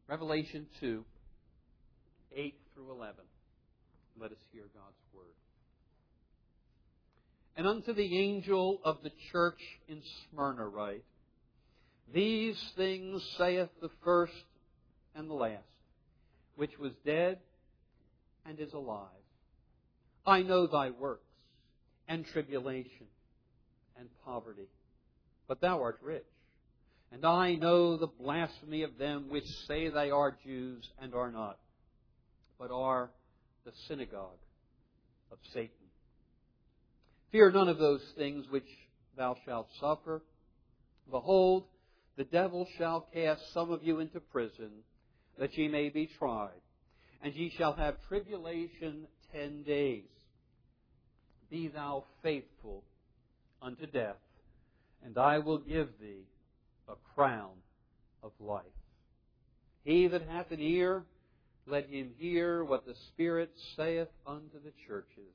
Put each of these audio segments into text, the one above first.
Revelation 2, 8 through 11. Let us hear God's Word. And unto the angel of the church in Smyrna write, These things saith the first and the last, which was dead and is alive. I know thy works, and tribulation, and poverty, but thou art rich. And I know the blasphemy of them which say they are Jews and are not, but are the synagogue of Satan. Fear none of those things which thou shalt suffer. Behold, the devil shall cast some of you into prison, that ye may be tried. And ye shall have tribulation 10 days. Be thou faithful unto death, and I will give thee a crown of life. He that hath an ear, let him hear what the Spirit saith unto the churches.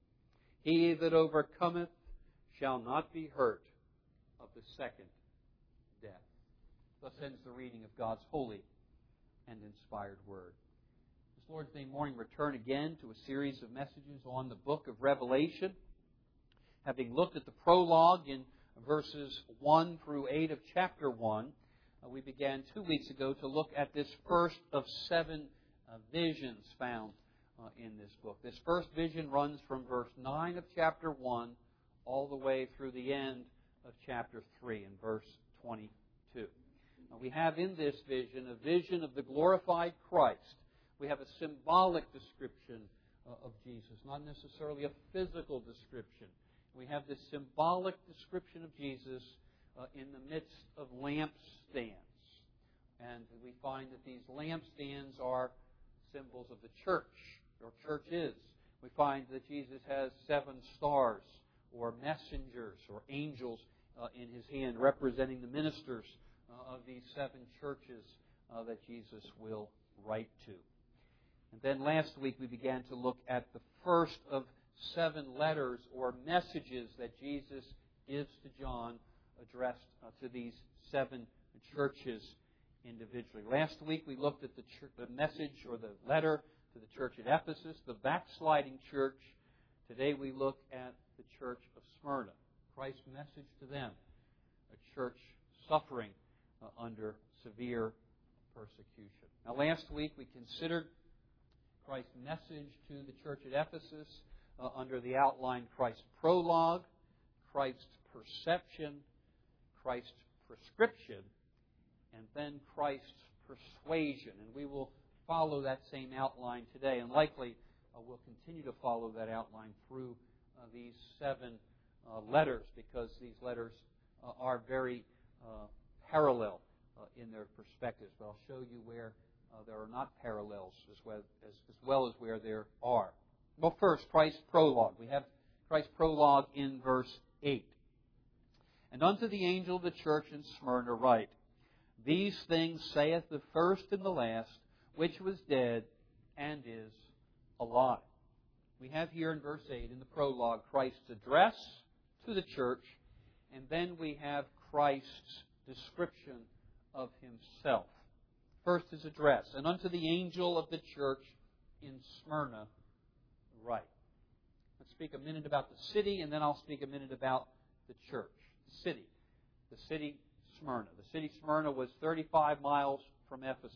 He that overcometh shall not be hurt of the second death. Thus ends the reading of God's holy and inspired Word. This Lord's Day morning, return again to a series of messages on the book of Revelation. Having looked at the prologue in verses 1 through 8 of chapter 1, we began 2 weeks ago to look at this first of 7 visions found in this book. This first vision runs from verse 9 of chapter 1 all the way through the end of chapter 3 in verse 22. We have in this vision a vision of the glorified Christ. We have a symbolic description of Jesus, not necessarily a physical description. We have this symbolic description of Jesus in the midst of lampstands. And we find that these lampstands are symbols of the church, or church is. We find that Jesus has 7 stars, or messengers, or angels in His hand, representing the ministers of these 7 churches that Jesus will write to. And then last week we began to look at the first of 7 letters or messages that Jesus gives to John, addressed to these 7 churches individually. Last week we looked at the message or the letter to the church at Ephesus, the backsliding church. Today we look at the church of Smyrna, Christ's message to them, a church suffering under severe persecution. Now last week we considered Christ's message to the church at Ephesus under the outline Christ's prologue, Christ's perception, Christ's prescription, and then Christ's persuasion. And we will follow that same outline today, and likely we'll continue to follow that outline through these 7 letters, because these letters are very parallel in their perspectives. But I'll show you where there are not parallels as well as where there are. Well, first, Christ's prologue. We have Christ's prologue in verse 8. And unto the angel of the church in Smyrna write, These things saith the first and the last, which was dead and is alive. We have here in verse 8, in the prologue, Christ's address to the church, and then we have Christ's description of Himself. First, His address. And unto the angel of the church in Smyrna write. Let's speak a minute about the city, and then I'll speak a minute about the church. The city Smyrna. The city Smyrna was 35 miles from Ephesus.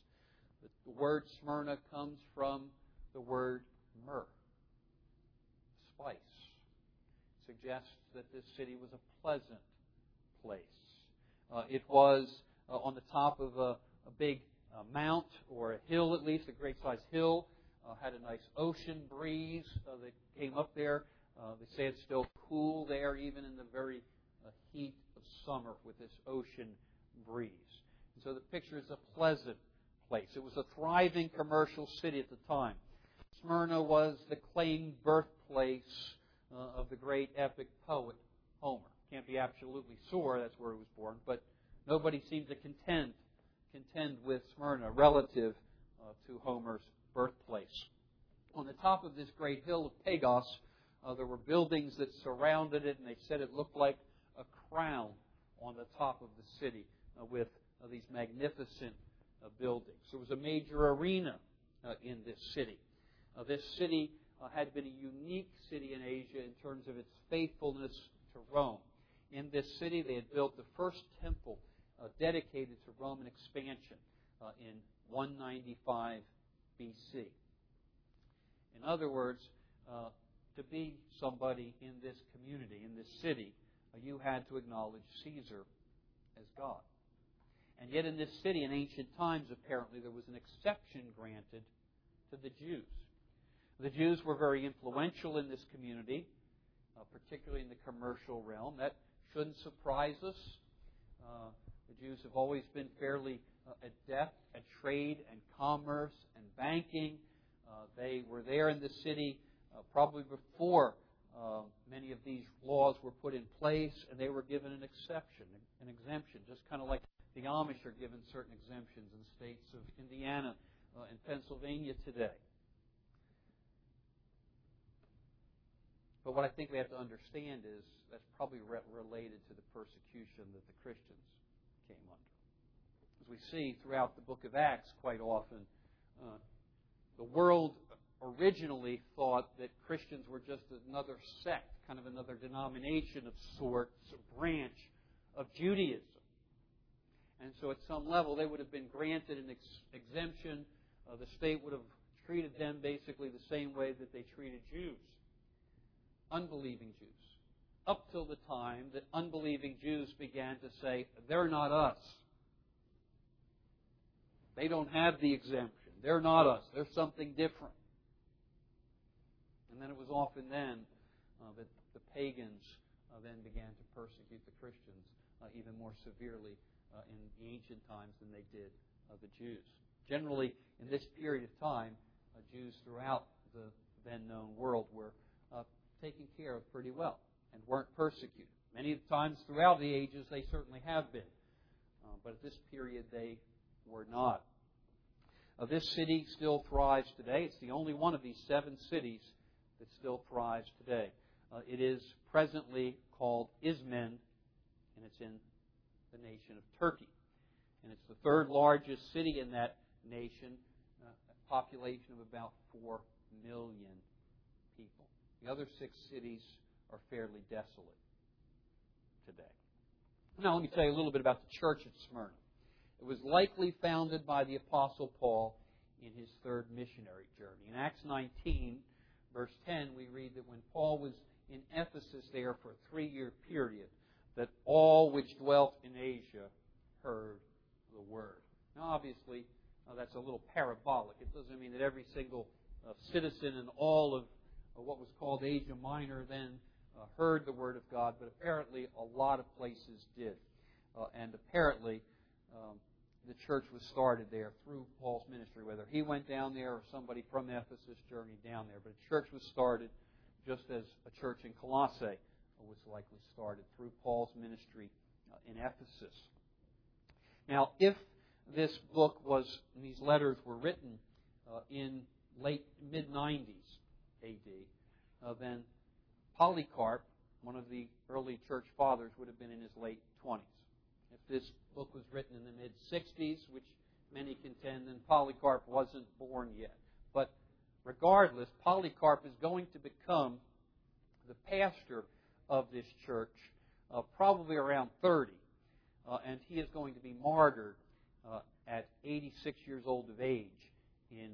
The word Smyrna comes from the word myrrh, spice. It suggests that this city was a pleasant place. It was on the top of a big mount, or a hill at least, a great-sized hill. Had a nice ocean breeze that came up there. They say it's still cool there, even in the very heat of summer, with this ocean breeze. And so the picture is a pleasant place. It was a thriving commercial city at the time. Smyrna was the claimed birthplace of the great epic poet Homer. Can't be absolutely sure that's where he was born, but nobody seemed to contend with Smyrna relative to Homer's birthplace. On the top of this great hill of Pagos, there were buildings that surrounded it, and they said it looked like a crown on the top of the city with these magnificent buildings. There was a major arena in this city. This city had been a unique city in Asia in terms of its faithfulness to Rome. In this city, they had built the first temple dedicated to Roman expansion in 195 BC. In other words, to be somebody in this community, in this city, you had to acknowledge Caesar as God. And yet in this city, in ancient times, apparently, there was an exception granted to the Jews. The Jews were very influential in this community, particularly in the commercial realm. That shouldn't surprise us. The Jews have always been fairly adept at trade and commerce and banking. They were there in the city probably before many of these laws were put in place, and they were given an exception, an exemption, just kind of like the Amish are given certain exemptions in the states of Indiana and Pennsylvania today. But what I think we have to understand is that's probably related to the persecution that the Christians came under. As we see throughout the book of Acts quite often, the world originally thought that Christians were just another sect, kind of another denomination of sorts, a branch of Judaism. And so at some level they would have been granted an exemption. The state would have treated them basically the same way that they treated Jews, unbelieving Jews, up till the time that unbelieving Jews began to say, they're not us. They don't have the exemption. They're not us. They're something different. And then it was often then that the pagans then began to persecute the Christians even more severely in the ancient times than they did the Jews. Generally, in this period of time, Jews throughout the then-known world were taken care of pretty well and weren't persecuted. Many times throughout the ages, they certainly have been. But at this period, they were not. This city still thrives today. It's the only one of these 7 cities that still thrives today. It is presently called Izmir, and it's in the nation of Turkey. And it's the 3rd largest city in that nation, a population of about 4 million people. The other 6 cities are fairly desolate today. Now, let me tell you a little bit about the church at Smyrna. It was likely founded by the Apostle Paul in his 3rd missionary journey. In Acts 19, verse 10, we read that when Paul was in Ephesus there for a 3-year period, that all which dwelt in Asia heard the word. Now, obviously, that's a little parabolic. It doesn't mean that every single citizen in all of what was called Asia Minor then heard the word of God, but apparently a lot of places did. And apparently the church was started there through Paul's ministry, whether he went down there or somebody from Ephesus journeyed down there. But a church was started just as a church in Colossae was likely started through Paul's ministry in Ephesus. Now, if this book these letters were written in mid-90s AD, then Polycarp, one of the early church fathers, would have been in his late 20s. If this book was written in the mid-60s, which many contend, then Polycarp wasn't born yet. But regardless, Polycarp is going to become the pastor of this church probably around 30. And he is going to be martyred at 86 years old of age in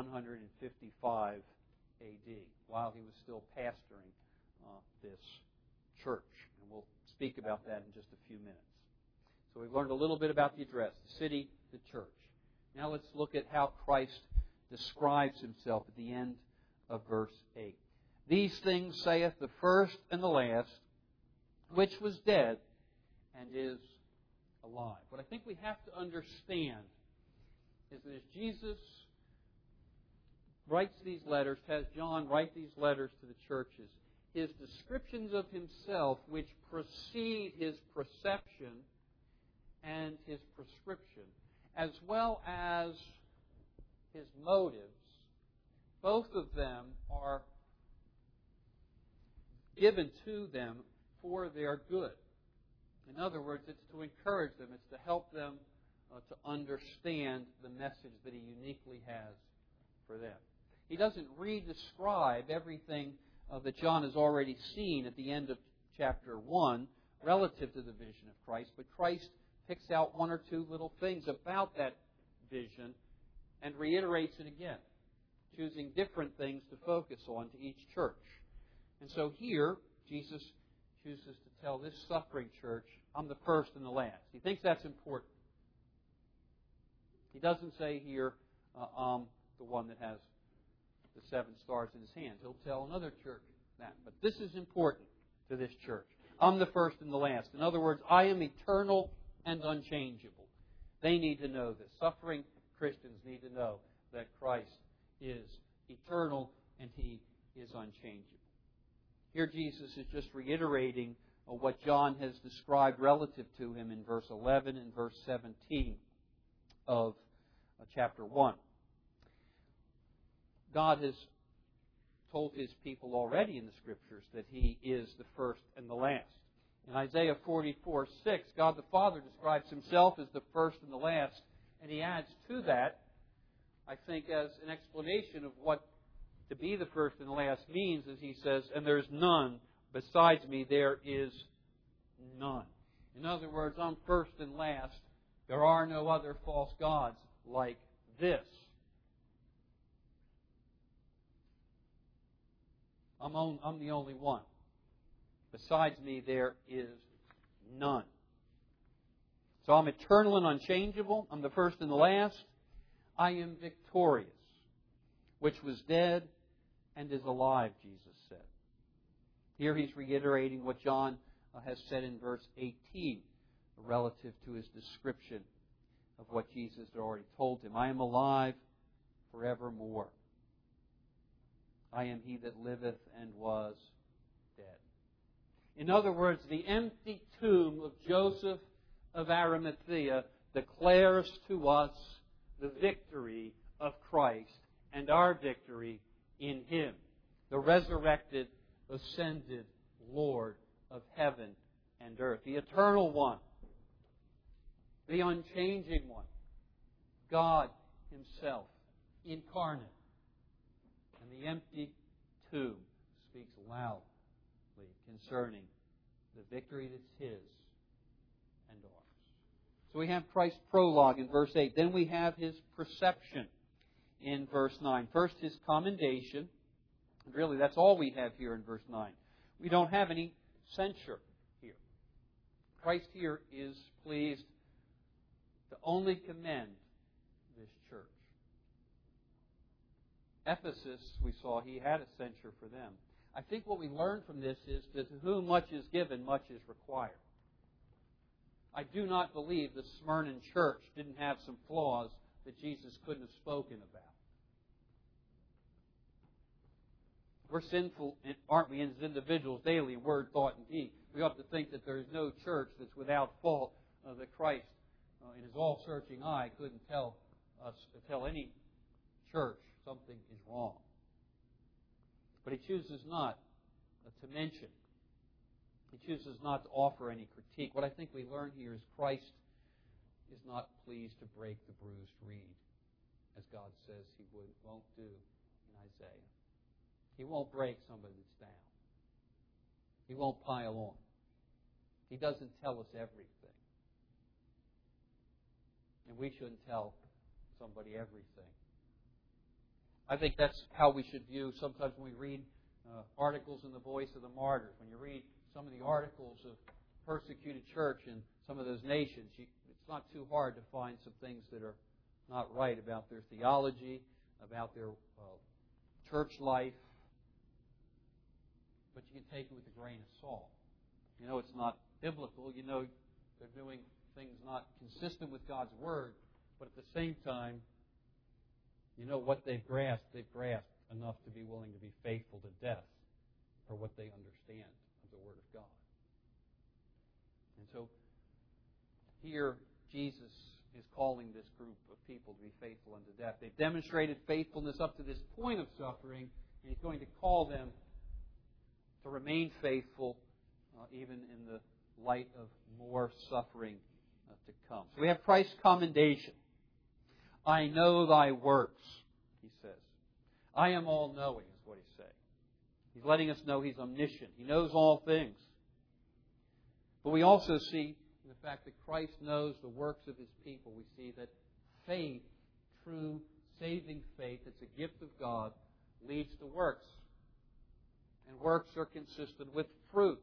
155 AD, while he was still pastoring this church. And we'll speak about that in just a few minutes. So we've learned a little bit about the address, the city, the church. Now let's look at how Christ describes himself at the end of verse 8. These things saith the first and the last, which was dead and is alive. What I think we have to understand is that as Jesus writes these letters, has John write these letters to the churches, his descriptions of himself, which precede his perception and his prescription, as well as his motives, both of them are given to them for their good. In other words, it's to encourage them. It's to help them to understand the message that He uniquely has for them. He doesn't re-describe everything that John has already seen at the end of chapter 1 relative to the vision of Christ, but Christ picks out one or two little things about that vision and reiterates it again, choosing different things to focus on to each church. And so here, Jesus chooses to tell this suffering church, I'm the first and the last. He thinks that's important. He doesn't say here, I'm the one that has the 7 stars in his hands. He'll tell another church that. But this is important to this church. I'm the first and the last. In other words, I am eternal and unchangeable. They need to know this. Suffering Christians need to know that Christ is eternal and He is unchangeable. Here Jesus is just reiterating what John has described relative to Him in verse 11 and verse 17 of chapter 1. God has told His people already in the Scriptures that He is the first and the last. In Isaiah 44:6, God the Father describes Himself as the first and the last, and He adds to that, I think, as an explanation of what to be the first and the last means, as He says, and there's none besides me, there is none. In other words, I'm first and last. There are no other false gods like this. I'm the only one. Besides me, there is none. So I'm eternal and unchangeable. I'm the first and the last. I am victorious, which was dead and is alive, Jesus said. Here He's reiterating what John has said in verse 18 relative to His description of what Jesus had already told him. I am alive forevermore. I am He that liveth and was dead. In other words, the empty tomb of Joseph of Arimathea declares to us the victory of Christ and our victory in Him, the resurrected, ascended Lord of heaven and earth, the eternal one, the unchanging one, God Himself, incarnate. And the empty tomb speaks loudly concerning the victory that's His and ours. So we have Christ's prologue in verse 8. Then we have His perception in verse 9. First, His commendation. Really, that's all we have here in verse 9. We don't have any censure here. Christ here is pleased to only commend this church. Ephesus, we saw, He had a censure for them. I think what we learn from this is that to whom much is given, much is required. I do not believe the Smyrna church didn't have some flaws that Jesus couldn't have spoken about. We're sinful, aren't we, as individuals, daily, in word, thought, and deed. We ought to think that there is no church that's without fault, that Christ, in His all-searching eye, couldn't tell any church something is wrong. But He chooses not to mention. He chooses not to offer any critique. What I think we learn here is Christ is not pleased to break the bruised reed, as God says He won't do in Isaiah. He won't break somebody that's down. He won't pile on. He doesn't tell us everything. And we shouldn't tell somebody everything. I think that's how we should view sometimes when we read articles in the Voice of the Martyrs. When you read some of the articles of persecuted church in some of those nations, it's not too hard to find some things that are not right about their theology, about their church life. But you can take it with a grain of salt. You know it's not biblical. You know they're doing things not consistent with God's Word. But at the same time, you know what they've grasped enough to be willing to be faithful to death for what they understand of the Word of God. And so here Jesus is calling this group of people to be faithful unto death. They've demonstrated faithfulness up to this point of suffering, and He's going to call them to remain faithful even in the light of more suffering to come. So we have Christ's commendation. I know thy works, he says. I am all-knowing is what he's saying. He's letting us know he's omniscient. He knows all things. But we also see in the fact that Christ knows the works of his people. We see that faith, true saving faith, it's a gift of God, leads to works. And works are consistent with fruit.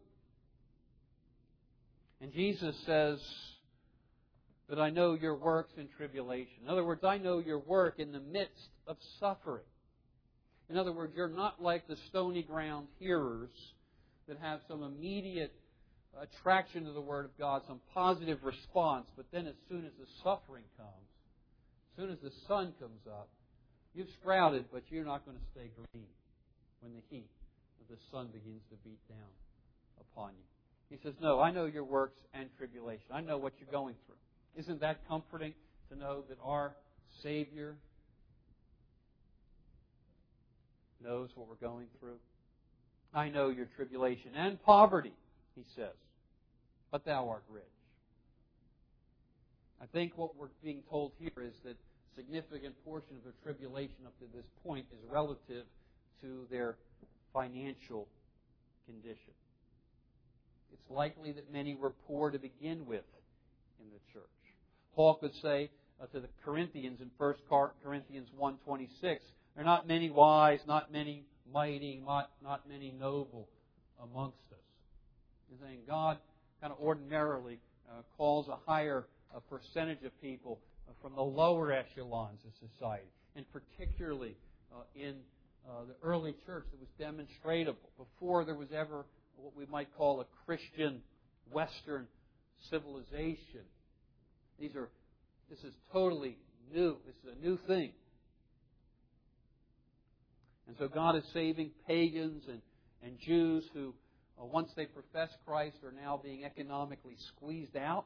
And Jesus says that I know your works in tribulation. In other words, I know your work in the midst of suffering. In other words, you're not like the stony ground hearers that have some immediate attraction to the Word of God, some positive response, but then as soon as the suffering comes, as soon as the sun comes up, you've sprouted, but you're not going to stay green when the heat of the sun begins to beat down upon you. He says, no, I know your works and tribulation. I know what you're going through. Isn't that comforting to know that our Savior knows what we're going through? I know your tribulation and poverty, he says, but thou art rich. I think what we're being told here is that a significant portion of their tribulation up to this point is relative to their financial condition. It's likely that many were poor to begin with in the church. Paul could say to the Corinthians in 1 Corinthians 1:26, there are not many wise, not many mighty, not many noble amongst us. He's saying God kind of ordinarily calls a higher percentage of people from the lower echelons of society, and particularly in the early church that was demonstratable before there was ever what we might call a Christian Western civilization. This is totally new. This is a new thing. And so God is saving pagans and Jews who, once they profess Christ, are now being economically squeezed out.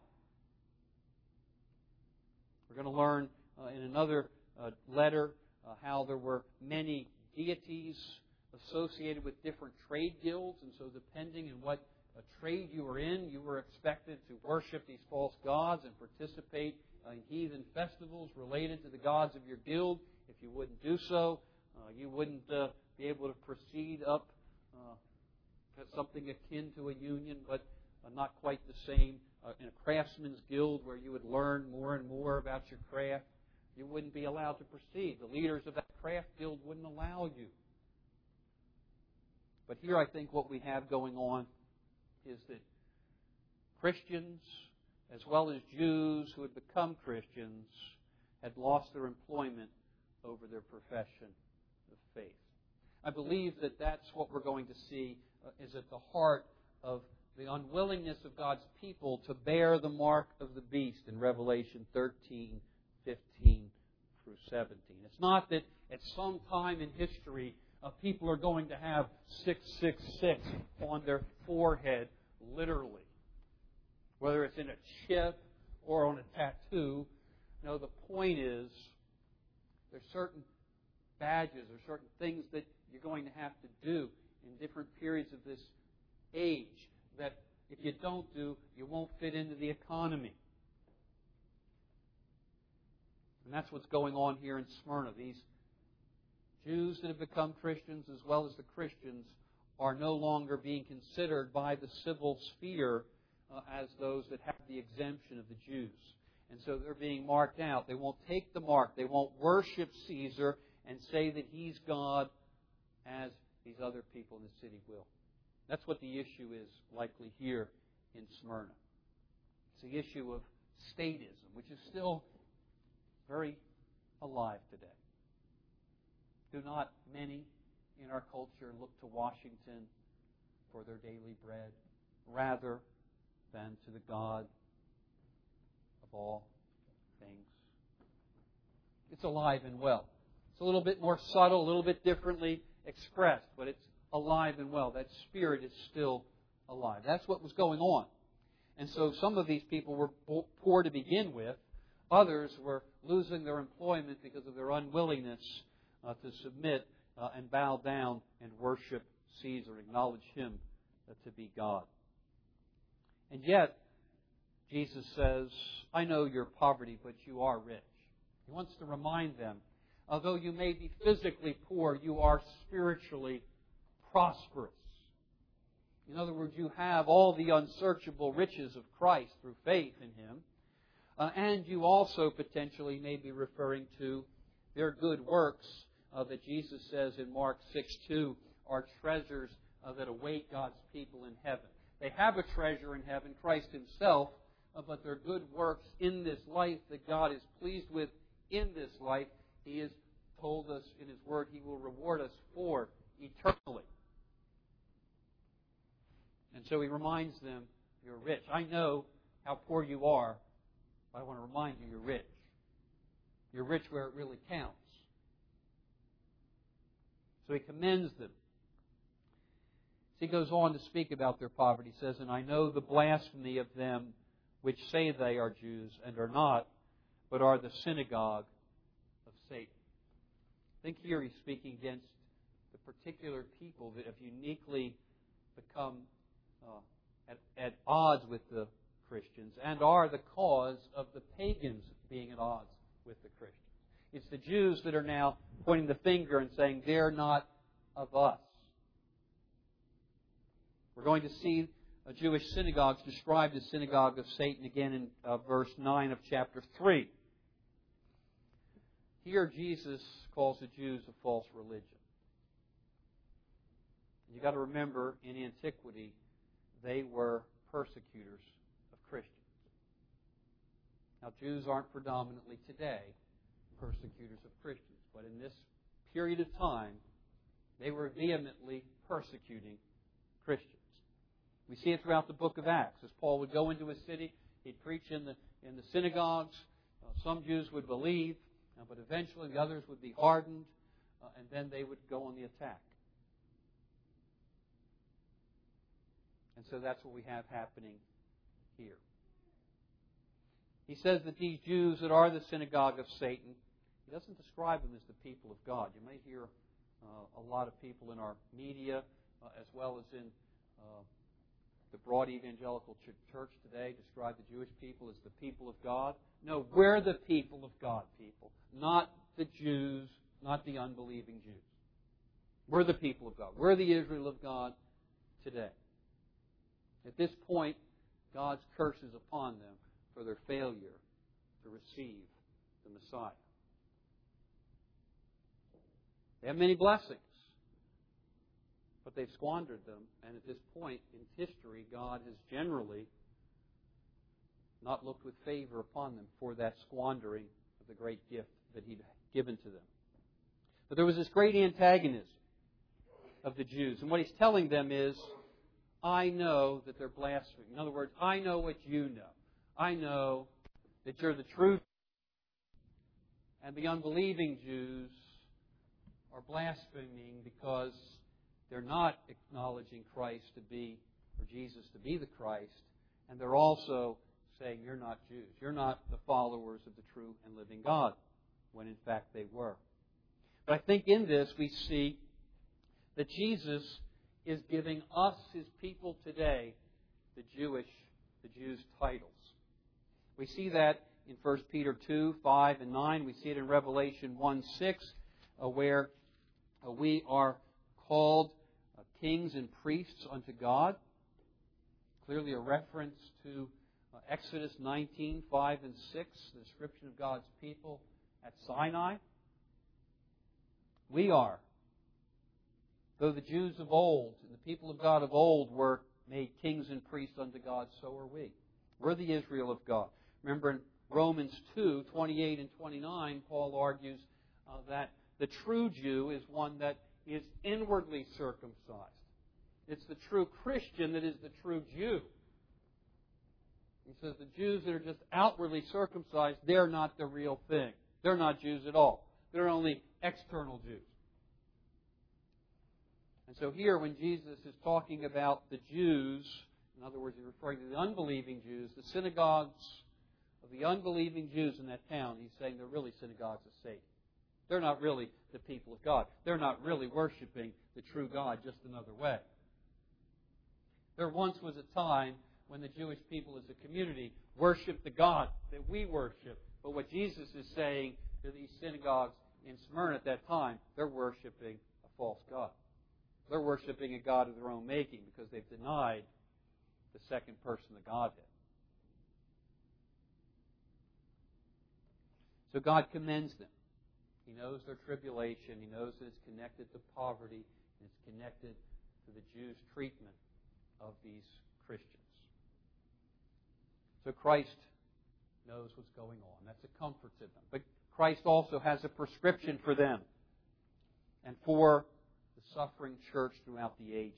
We're going to learn in another letter how there were many deities associated with different trade guilds, and so depending on what trade you were in, you were expected to worship these false gods and participate in heathen festivals related to the gods of your guild. If you wouldn't do so, you wouldn't be able to proceed up something akin to a union, but not quite the same. In a craftsman's guild where you would learn more and more about your craft, you wouldn't be allowed to proceed. The leaders of that craft guild wouldn't allow you. But here I think what we have going on is that Christians, as well as Jews who had become Christians, had lost their employment over their profession of faith. I believe that that's what we're going to see is at the heart of the unwillingness of God's people to bear the mark of the beast in Revelation 13, 15 through 17. It's not that at some time in history people are going to have 666 on their forehead, literally. Whether it's in a chip or on a tattoo. No, the point is there's certain badges or certain things that you're going to have to do in different periods of this age that if you don't do, you won't fit into the economy. And that's what's going on here in Smyrna. These Jews that have become Christians as well as the Christians are no longer being considered by the civil sphere as those that have the exemption of the Jews. And so they're being marked out. They won't take the mark. They won't worship Caesar and say that he's God as these other people in the city will. That's what the issue is likely here in Smyrna. It's the issue of statism, which is still very alive today. Do not many in our culture look to Washington for their daily bread rather than to the God of all things? It's alive and well. It's a little bit more subtle, a little bit differently expressed, but it's alive and well. That spirit is still alive. That's what was going on. And so some of these people were poor to begin with. Others were losing their employment because of their unwillingness to submit and bow down and worship Caesar, acknowledge him to be God. And yet, Jesus says, I know your poverty, but you are rich. He wants to remind them, although you may be physically poor, you are spiritually prosperous. In other words, you have all the unsearchable riches of Christ through faith in Him. And you also potentially may be referring to their good works that Jesus says in Mark 6:2 are treasures that await God's people in heaven. They have a treasure in heaven, Christ Himself, but their good works in this life that God is pleased with in this life, He has told us in His Word He will reward us for eternally. And so He reminds them, you're rich. I know how poor you are, but I want to remind you, you're rich. You're rich where it really counts. So He commends them. He goes on to speak about their poverty. He says, and I know the blasphemy of them which say they are Jews and are not, but are the synagogue of Satan. I think here he's speaking against the particular people that have uniquely become at odds with the Christians and are the cause of the pagans being at odds with the Christians. It's the Jews that are now pointing the finger and saying, they're not of us. We're going to see Jewish synagogues described as synagogue of Satan again in verse 9 of chapter 3. Here Jesus calls the Jews a false religion. You've got to remember, in antiquity, they were persecutors of Christians. Now, Jews aren't predominantly today persecutors of Christians, but in this period of time, they were vehemently persecuting Christians. We see it throughout the book of Acts. As Paul would go into a city, he'd preach in the synagogues. Some Jews would believe, but eventually the others would be hardened, and then they would go on the attack. And so that's what we have happening here. He says that these Jews that are the synagogue of Satan, he doesn't describe them as the people of God. You may hear a lot of people in our media, as well as in the broad evangelical church today, describe the Jewish people as the people of God. No, we're the people of God, people. Not the Jews, not the unbelieving Jews. We're the people of God. We're the Israel of God today. At this point, God's curse is upon them for their failure to receive the Messiah. They have many blessings, but they've squandered them. And at this point in history, God has generally not looked with favor upon them for that squandering of the great gift that He'd given to them. But there was this great antagonism of the Jews. And what He's telling them is, I know that they're blaspheming. In other words, I know what you know. I know that you're the truth. And the unbelieving Jews are blaspheming because they're not acknowledging Christ to be, or Jesus to be the Christ. And they're also saying, you're not Jews. You're not the followers of the true and living God, when in fact they were. But I think in this we see that Jesus is giving us, His people today, the Jews' titles. We see that in 1 Peter 2, 5, and 9. We see it in Revelation 1, 6, where we are called kings and priests unto God. Clearly a reference to Exodus 19, 5, and 6, the description of God's people at Sinai. We are. Though the Jews of old and the people of God of old were made kings and priests unto God, so are we. We're the Israel of God. Remember in Romans 2, 28 and 29, Paul argues that the true Jew is one that is inwardly circumcised. It's the true Christian that is the true Jew. He says the Jews that are just outwardly circumcised, they're not the real thing. They're not Jews at all. They're only external Jews. And so here, when Jesus is talking about the Jews, in other words, he's referring to the unbelieving Jews, the synagogues of the unbelieving Jews in that town, he's saying they're really synagogues of Satan. They're not really the people of God. They're not really worshiping the true God just another way. There once was a time when the Jewish people as a community worship the God that we worship. But what Jesus is saying to these synagogues in Smyrna at that time, they're worshiping a false God. They're worshiping a God of their own making because they've denied the second person of the Godhead. So God commends them. He knows their tribulation. He knows that it's connected to poverty. And it's connected to the Jews' treatment of these Christians. So Christ knows what's going on. That's a comfort to them. But Christ also has a prescription for them and for the suffering church throughout the ages.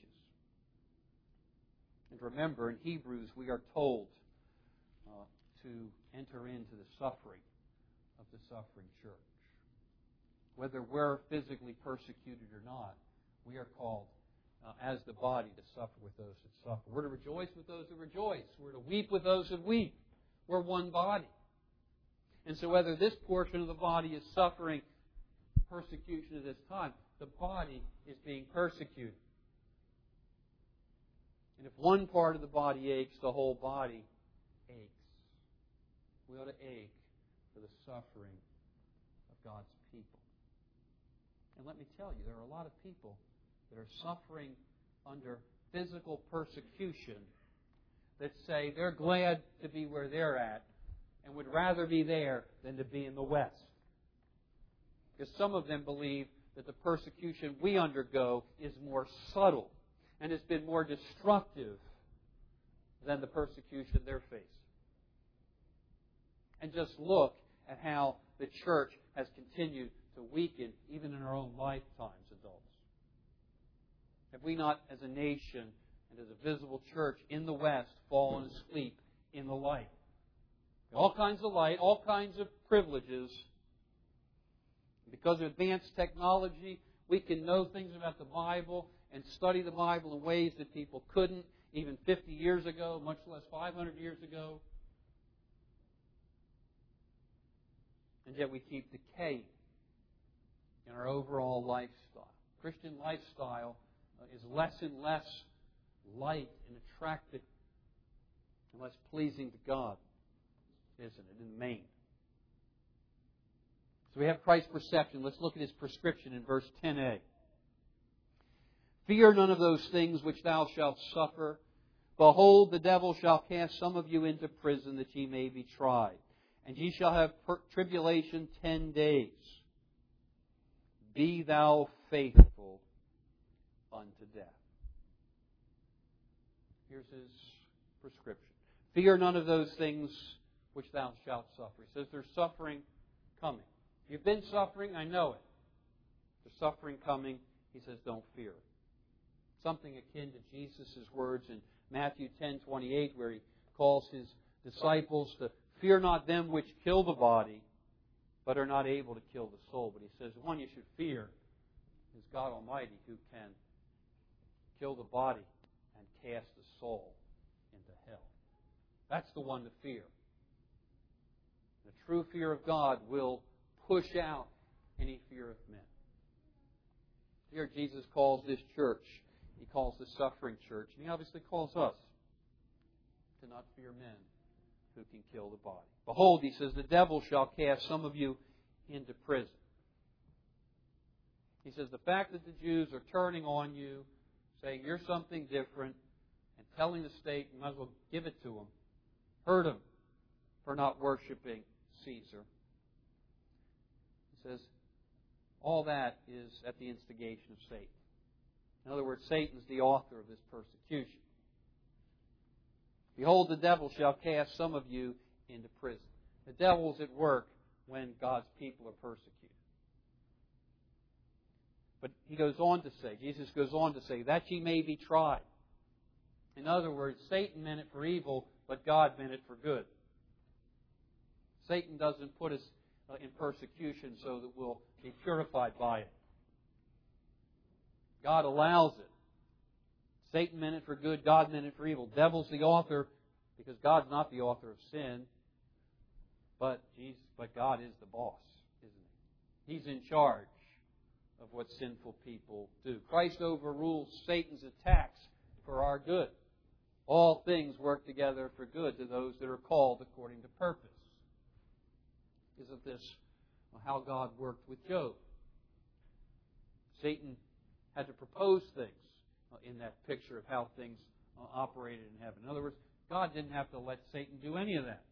And remember, in Hebrews, we are told to enter into the suffering of the suffering church. Whether we're physically persecuted or not, we are called as the body to suffer with those that suffer. We're to rejoice with those that rejoice. We're to weep with those that weep. We're one body. And so whether this portion of the body is suffering persecution at this time, the body is being persecuted. And if one part of the body aches, the whole body aches. We ought to ache for the suffering of God's people. And let me tell you, there are a lot of people that are suffering under physical persecution that say they're glad to be where they're at and would rather be there than to be in the West. Because some of them believe that the persecution we undergo is more subtle and has been more destructive than the persecution they're facing. And just look at how the church has continued to weaken even in our own lifetimes, adults. Have we not, as a nation and as a visible church in the West, fallen asleep in the light? All kinds of light, all kinds of privileges. Because of advanced technology, we can know things about the Bible and study the Bible in ways that people couldn't even 50 years ago, much less 500 years ago. And yet we keep decaying in our overall lifestyle. Christian lifestyle is less and less light and attractive and less pleasing to God, isn't it, in the main? So we have Christ's perception. Let's look at His prescription in verse 10a. Fear none of those things which thou shalt suffer. Behold, the devil shall cast some of you into prison, that ye may be tried. And ye shall have tribulation 10 days. Be thou faithful unto death. Here's His prescription. Fear none of those things which thou shalt suffer. He says there's suffering coming. You've been suffering, I know it. There's suffering coming. He says don't fear it. Something akin to Jesus' words in Matthew 10:28, where He calls His disciples to fear not them which kill the body, but are not able to kill the soul. But He says the one you should fear is God Almighty, who can kill the body and cast the soul into hell. That's the one to fear. The true fear of God will push out any fear of men. Here Jesus calls this church, He calls the suffering church, and He obviously calls us to not fear men who can kill the body. Behold, He says, the devil shall cast some of you into prison. He says, the fact that the Jews are turning on you, saying you're something different, and telling the state you might as well give it to them, hurt them for not worshiping Caesar. He says, all that is at the instigation of Satan. In other words, Satan's the author of this persecution. Behold, the devil shall cast some of you into prison. The devil's at work when God's people are persecuted. But he goes on to say, Jesus goes on to say, that ye may be tried. In other words, Satan meant it for evil, but God meant it for good. Satan doesn't put us in persecution so that we'll be purified by it. God allows it. Satan meant it for good, God meant it for evil. Devil's the author, because God's not the author of sin, but God is the boss, isn't He? He's in charge of what sinful people do. Christ overrules Satan's attacks for our good. All things work together for good to those that are called according to purpose. Isn't this how God worked with Job? Satan had to propose things in that picture of how things operated in heaven. In other words, God didn't have to let Satan do any of that.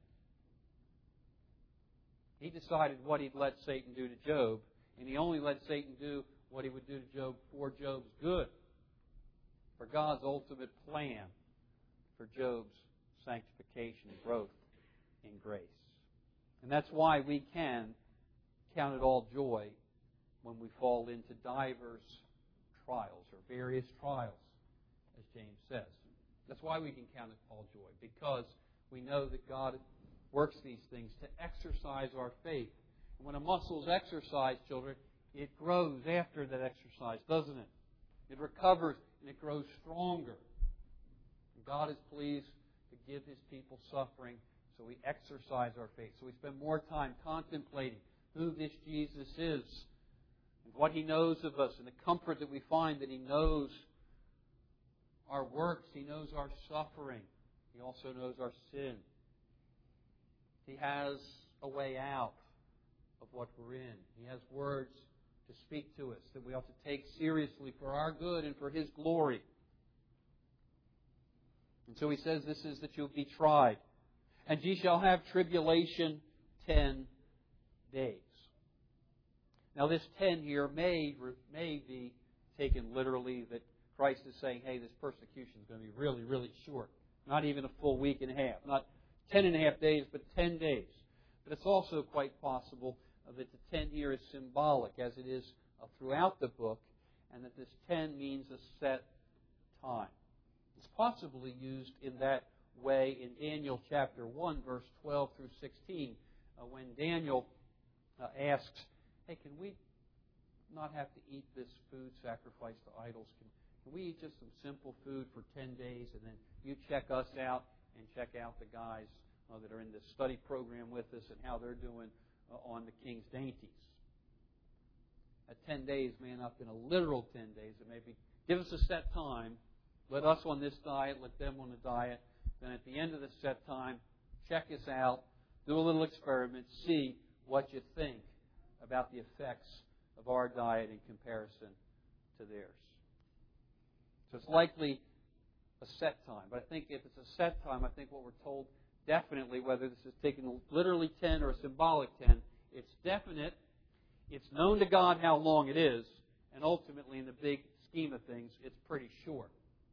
He decided what He'd let Satan do to Job, and He only let Satan do what he would do to Job for Job's good, for God's ultimate plan for Job's sanctification and growth in grace. And that's why we can count it all joy when we fall into divers trials, or various trials, as James says. That's why we can count it all joy, because we know that God works these things to exercise our faith. And when a muscle is exercised, children, it grows after that exercise, doesn't it? It recovers and it grows stronger. And God is pleased to give His people suffering, so we exercise our faith. So we spend more time contemplating who this Jesus is and what He knows of us, and the comfort that we find that He knows our works. He knows our suffering. He also knows our sin. He has a way out of what we're in. He has words to speak to us that we ought to take seriously for our good and for His glory. And so He says this is that you'll be tried. And ye shall have tribulation 10 days. Now this 10 here may be taken literally, that Christ is saying, hey, this persecution is going to be really, really short. Not even a full week and a half. Not 10.5 days, but 10 days. But it's also quite possible that the 10 here is symbolic, as it is throughout the book, and that this 10 means a set time. It's possibly used in that way in Daniel chapter 1, verse 12 through 16, when Daniel asks, hey, can we not have to eat this food sacrificed to idols? Can we eat just some simple food for 10 days, and then you check us out and check out the guys that are in this study program with us and how they're doing on the king's dainties. At 10 days may not have been a literal 10 days. It may be, give us a set time. Let us on this diet, let them on a diet. Then at the end of the set time, check us out, do a little experiment, see what you think about the effects of our diet in comparison to theirs. So it's likely a set time. But I think if it's a set time, I think what we're told definitely, whether this is taken literally 10 or a symbolic 10, it's definite, it's known to God how long it is, and ultimately in the big scheme of things, it's pretty short.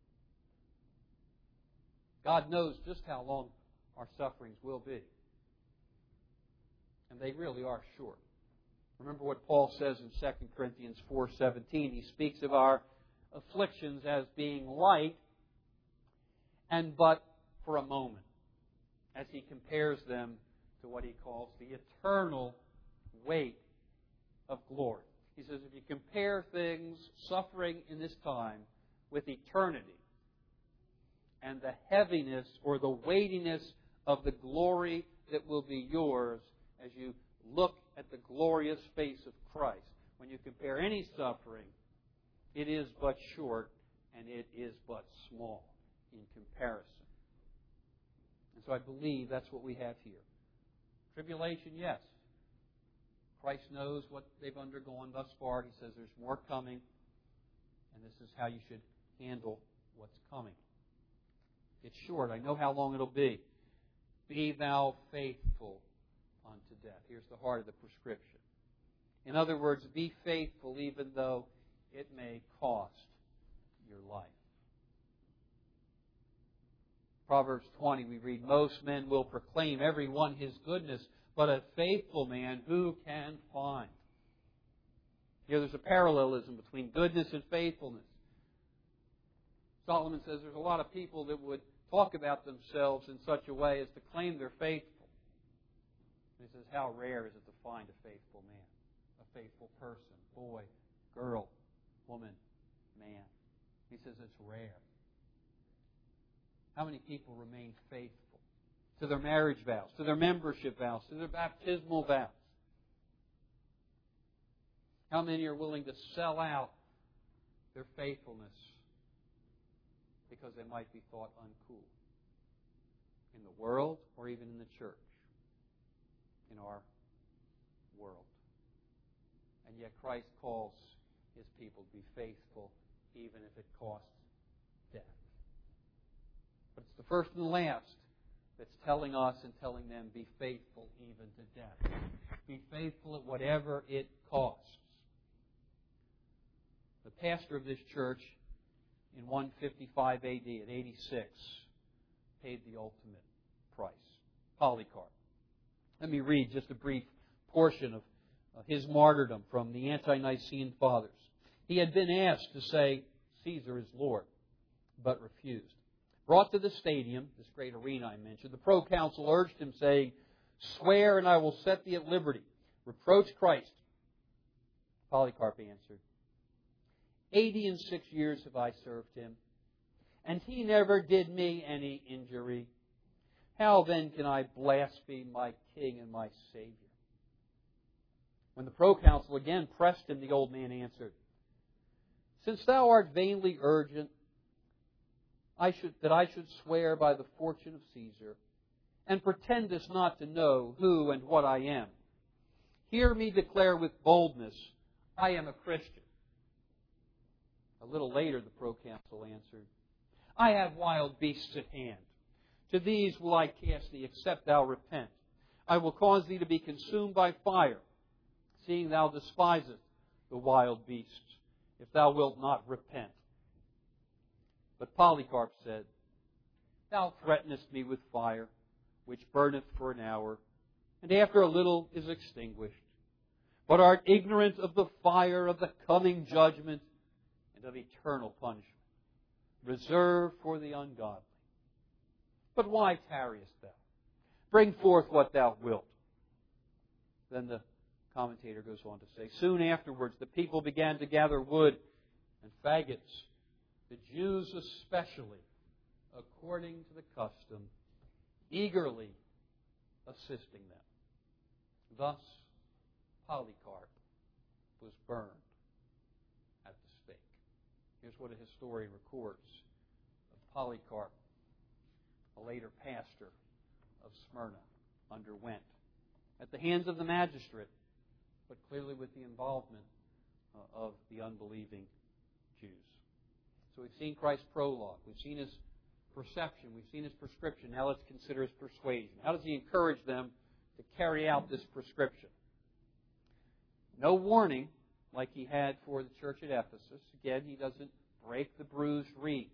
God knows just how long our sufferings will be. And they really are short. Remember what Paul says in 2 Corinthians 4:17. He speaks of our afflictions as being light and but for a moment, as he compares them to what he calls the eternal weight of glory. He says if you compare things, suffering in this time, with eternity, and the heaviness or the weightiness of the glory that will be yours as you look at the glorious face of Christ, when you compare any suffering, it is but short and it is but small in comparison. And so I believe that's what we have here. Tribulation, yes. Christ knows what they've undergone thus far. He says there's more coming, and this is how you should handle what's coming. It's short. I know how long it'll be. Be thou faithful unto death. Here's the heart of the prescription. In other words, be faithful even though it may cost your life. Proverbs 20, we read, most men will proclaim every one his goodness, but a faithful man who can find? Here there's a parallelism between goodness and faithfulness. Solomon says there's a lot of people that would talk about themselves in such a way as to claim they're faithful. And he says, how rare is it to find a faithful man, a faithful person, boy, girl, woman, man. He says it's rare. How many people remain faithful to their marriage vows, to their membership vows, to their baptismal vows? How many are willing to sell out their faithfulness because they might be thought uncool? in the world or even in the church, in our world. And yet Christ calls His people to be faithful even if it costs death. But it's the first and the last that's telling us and telling them, be faithful even to death. Be faithful at whatever it costs. The pastor of this church in 155 AD at 86 paid the ultimate price. Polycarp. Let me read just a brief portion of his martyrdom from the Ante-Nicene Fathers. He had been asked to say, Caesar is Lord, but refused. Brought to the stadium, this great arena I mentioned, the proconsul urged him, saying, swear and I will set thee at liberty. Reproach Christ. Polycarp answered, 86 years have I served him, and he never did me any injury. How then can I blaspheme my King and my Savior? When the proconsul again pressed him, the old man answered, since thou art vainly urgent that I should swear by the fortune of Caesar, and pretendest not to know who and what I am, hear me declare with boldness, I am a Christian. A little later the proconsul answered, I have wild beasts at hand. To these will I cast thee, except thou repent. I will cause thee to be consumed by fire, seeing thou despisest the wild beasts, if thou wilt not repent. But Polycarp said, thou threatenest me with fire, which burneth for an hour, and after a little is extinguished, but art ignorant of the fire of the coming judgment and of eternal punishment, reserved for the ungodly. But why tarriest thou? Bring forth what thou wilt. Then the commentator goes on to say, soon afterwards the people began to gather wood and faggots, the Jews especially, according to the custom, eagerly assisting them. Thus, Polycarp was burned at the stake. Here's what a historian records of Polycarp, a later pastor of Smyrna, underwent at the hands of the magistrate, but clearly with the involvement of the unbelieving Jews. So we've seen Christ's prologue. We've seen His perception. We've seen His prescription. Now let's consider His persuasion. How does He encourage them to carry out this prescription? No warning like He had for the church at Ephesus. Again, He doesn't break the bruised reed.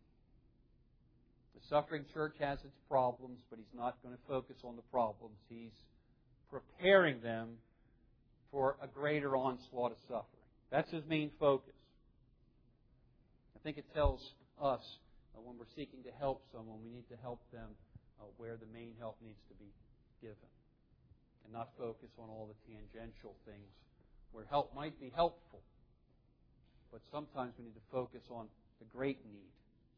The suffering church has its problems, but He's not going to focus on the problems. He's preparing them for a greater onslaught of suffering. That's His main focus. I think it tells us when we're seeking to help someone, we need to help them where the main help needs to be given, and not focus on all the tangential things where help might be helpful, but sometimes we need to focus on the great need.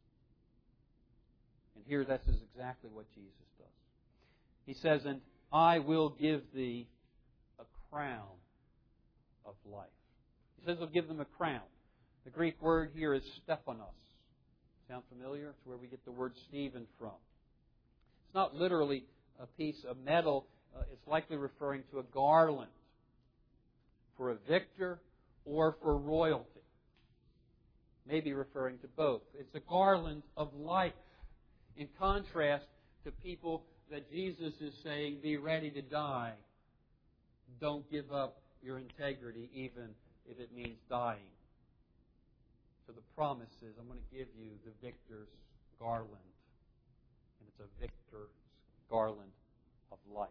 And here this is exactly what Jesus does. He says, and I will give thee a crown of life. He says He'll give them a crown. The Greek word here is Stephanos. Sound familiar? It's where we get the word Stephen from. It's not literally a piece of metal. It's likely referring to a garland for a victor or for royalty. Maybe referring to both. It's a garland of life. In contrast to people that Jesus is saying, be ready to die. Don't give up your integrity even if it means dying. So the promise is, I'm going to give you the victor's garland. And it's a victor's garland of life.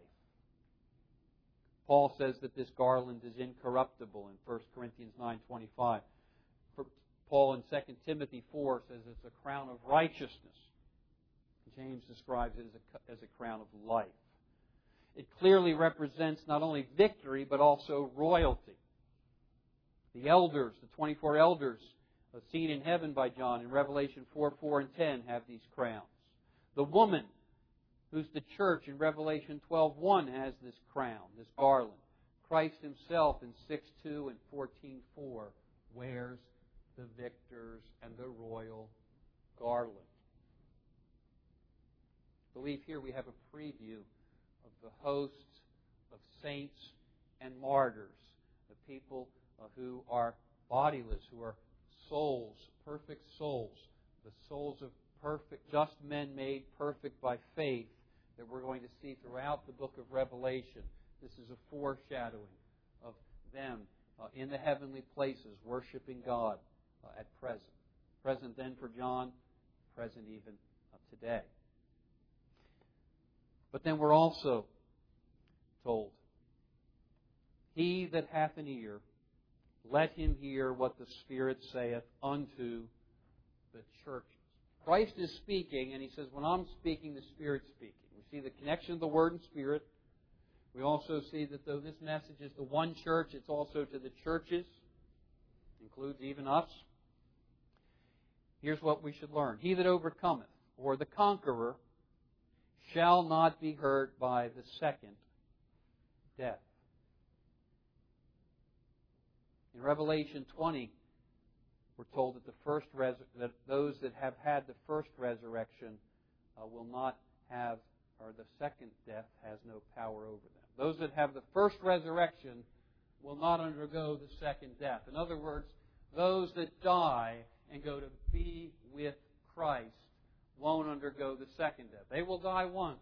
Paul says that this garland is incorruptible in 1 Corinthians 9:25. Paul in 2 Timothy 4 says it's a crown of righteousness. James describes it as a crown of life. It clearly represents not only victory, but also royalty. The elders, the 24 elders, seen in heaven by John in Revelation 4:4 and 10, have these crowns. The woman, who's the church in Revelation 12:1, has this crown, this garland. Christ Himself in 6:2 and 14:4 wears the victor's and the royal garland. The believe here we have a preview of the hosts of saints and martyrs, the people who are bodiless, who are souls, perfect souls, the souls of perfect, just men made perfect by faith that we're going to see throughout the book of Revelation. This is a foreshadowing of them in the heavenly places, worshiping God at present. Present then for John, present even today. But then we're also told, he that hath an ear, let him hear what the Spirit saith unto the churches. Christ is speaking, and He says, when I'm speaking, the Spirit's speaking. We see the connection of the Word and Spirit. We also see that though this message is the one church, it's also to the churches. Includes even us. Here's what we should learn. He that overcometh, or the conqueror, shall not be hurt by the second death. In Revelation 20, we're told that that those that have had the first resurrection will not have, or the second death has no power over them. Those that have the first resurrection will not undergo the second death. In other words, those that die and go to be with Christ won't undergo the second death. They will die once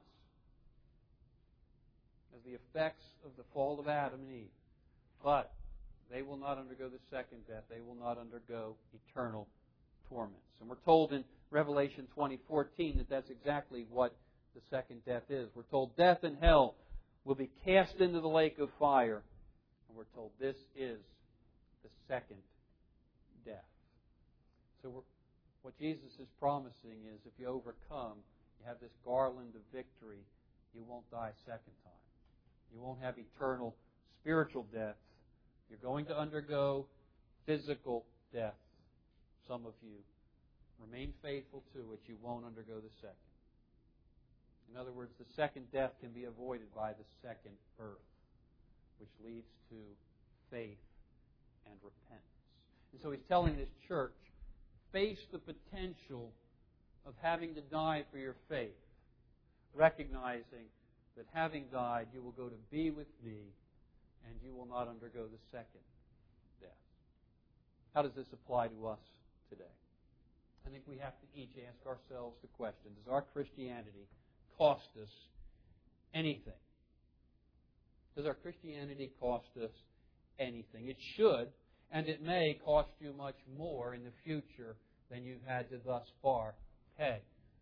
as the effects of the fall of Adam and Eve. But they will not undergo the second death. They will not undergo eternal torments. And we're told in Revelation 20:14 that that's exactly what the second death is. We're told death and hell will be cast into the lake of fire. And we're told this is the second death. So what Jesus is promising is if you overcome, you have this garland of victory, you won't die a second time. You won't have eternal spiritual death. You're going to undergo physical death. Some of you remain faithful to it. You won't undergo the second. In other words, the second death can be avoided by the second birth, which leads to faith and repentance. And so he's telling this church, face the potential of having to die for your faith, recognizing that having died, you will go to be with me, and you will not undergo the second death. How does this apply to us today? I think we have to each ask ourselves the question, does our Christianity cost us anything? Does our Christianity cost us anything? It should, and it may cost you much more in the future than you've had to thus far pay.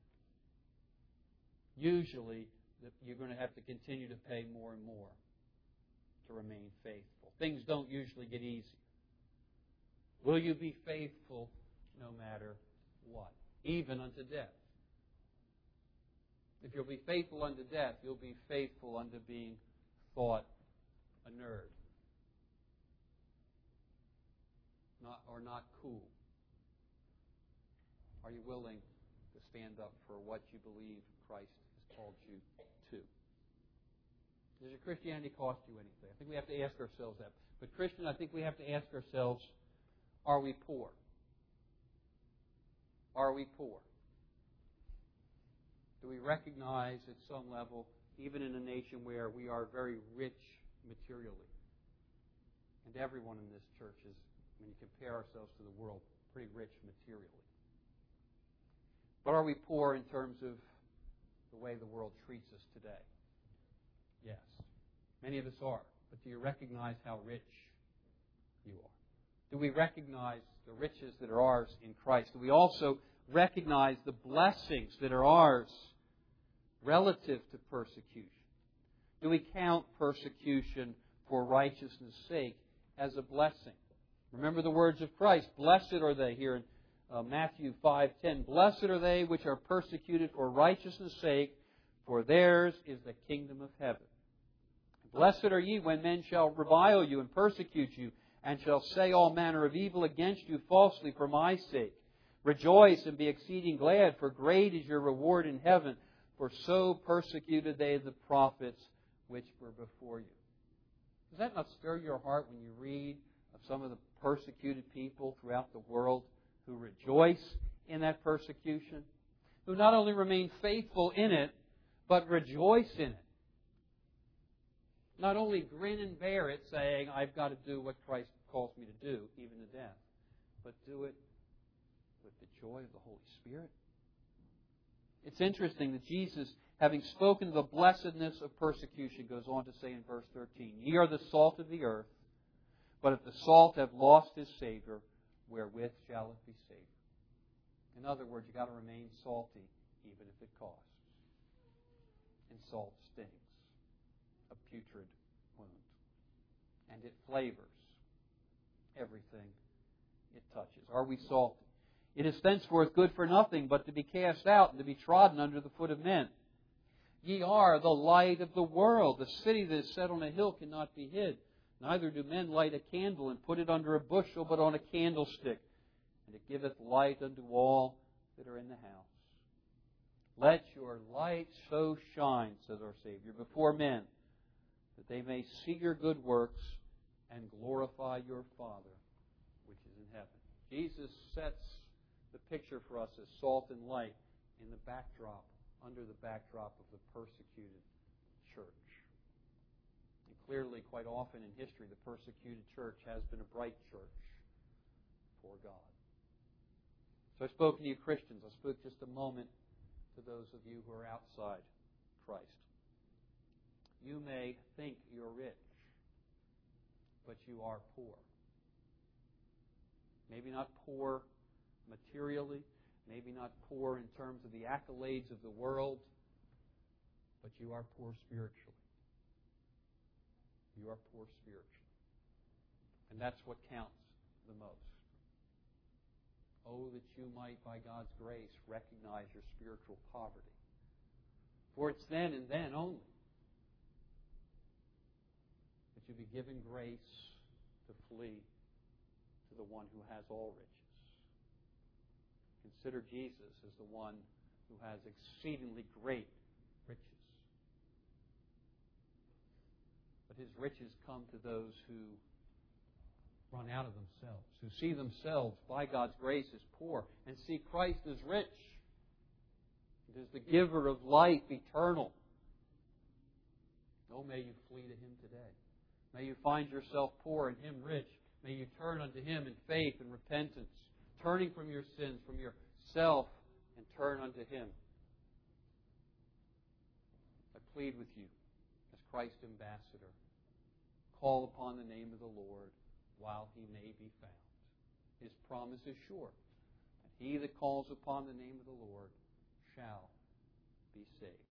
Usually, you're going to have to continue to pay more and more to remain faithful. Things don't usually get easy. Will you be faithful no matter what? Even unto death. If you'll be faithful unto death, you'll be faithful unto being thought a nerd. Not cool. Are you willing to stand up for what you believe Christ has called you to? Does your Christianity cost you anything? I think we have to ask ourselves that. But Christian, I think we have to ask ourselves, are we poor? Are we poor? Do we recognize at some level, even in a nation where we are very rich materially, and everyone in this church is, when you compare ourselves to the world, pretty rich materially. But are we poor in terms of the way the world treats us today? Yes. Many of us are. But do you recognize how rich you are? Do we recognize the riches that are ours in Christ? Do we also recognize the blessings that are ours relative to persecution? Do we count persecution for righteousness' sake as a blessing? Remember the words of Christ. Blessed are they, here in Matthew 5:10. Blessed are they which are persecuted for righteousness' sake, for theirs is the kingdom of heaven. Blessed are ye when men shall revile you and persecute you, and shall say all manner of evil against you falsely for my sake. Rejoice and be exceeding glad, for great is your reward in heaven. For so persecuted they the prophets which were before you. Does that not stir your heart when you read of some of the persecuted people throughout the world who rejoice in that persecution? Who not only remain faithful in it, but rejoice in it. Not only grin and bear it, saying, I've got to do what Christ calls me to do, even to death, but do it with the joy of the Holy Spirit. It's interesting that Jesus, having spoken of the blessedness of persecution, goes on to say in verse 13, Ye are the salt of the earth, but if the salt have lost his savor, wherewith shall it be savored? In other words, you've got to remain salty, even if it costs. And salt stings, a putrid wound. And it flavors everything it touches. Are we salty? It is thenceforth good for nothing but to be cast out and to be trodden under the foot of men. Ye are the light of the world. The city that is set on a hill cannot be hid. Neither do men light a candle and put it under a bushel, but on a candlestick, and it giveth light unto all that are in the house. Let your light so shine, says our Savior, before men, that they may see your good works and glorify your Father which is in heaven. Jesus sets the picture for us as salt and light in the backdrop, under the backdrop of the persecuted church. And clearly, quite often in history, the persecuted church has been a bright church for God. So I've spoken to you Christians. I spoke just a moment to those of you who are outside Christ. You may think you're rich, but you are poor. Maybe not poor materially, maybe not poor in terms of the accolades of the world, but you are poor spiritually. You are poor spiritually. And that's what counts the most. Oh, that you might, by God's grace, recognize your spiritual poverty. For it's then and then only that you be given grace to flee to the one who has all riches. Consider Jesus as the one who has exceedingly great riches. But his riches come to those who run out of themselves, who see themselves by God's grace as poor and see Christ as rich. It is the giver of life eternal. Oh, may you flee to Him today. May you find yourself poor and Him rich. May you turn unto Him in faith and repentance, turning from your sins, from yourself, and turn unto Him. I plead with you as Christ's ambassador. Call upon the name of the Lord while He may be found. His promise is sure. And he that calls upon the name of the Lord shall be saved.